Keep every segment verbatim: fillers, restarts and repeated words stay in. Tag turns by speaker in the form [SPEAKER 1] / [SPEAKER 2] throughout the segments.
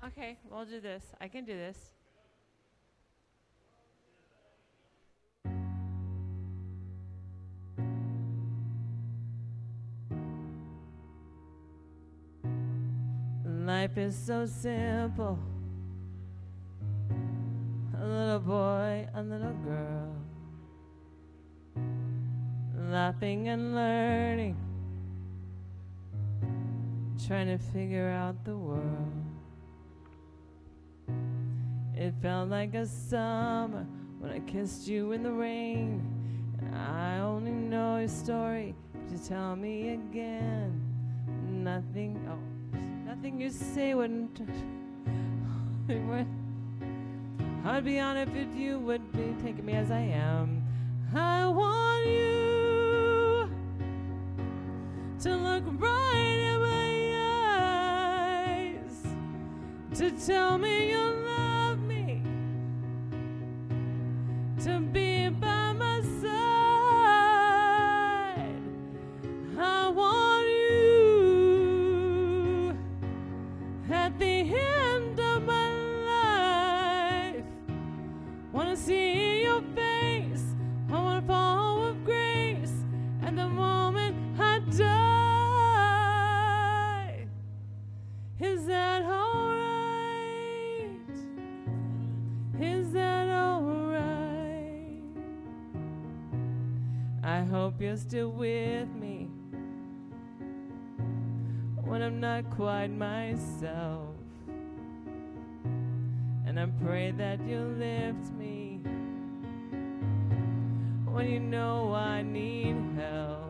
[SPEAKER 1] Okay, we'll do this. I can do this. Life is so simple. A little boy, a little girl, laughing and learning, trying to figure out the world. It felt like a summer when I kissed you in the rain, and I only know your story. Could you tell me again? Nothing, oh, nothing you say wouldn't. It would. I'd be honored if you would be taking me as I am. I want you to look right in my eyes, to tell me you love me, to be by my side. I want you at the end of my life. Wanna see your face, I wanna fall with grace, and the moment I die, is that alright? Is that alright? I hope you're still with me when I'm not quite myself. And I pray that you lift me when you know I need help.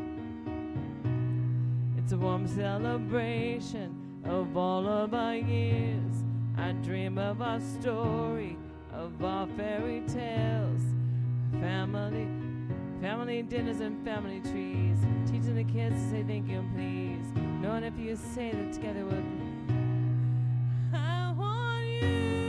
[SPEAKER 1] It's a warm celebration of all of our years. I dream of our story, of our fairy tales, family, family dinners and family trees, teaching the kids to say thank you and please, knowing if you say that together we'll. I want you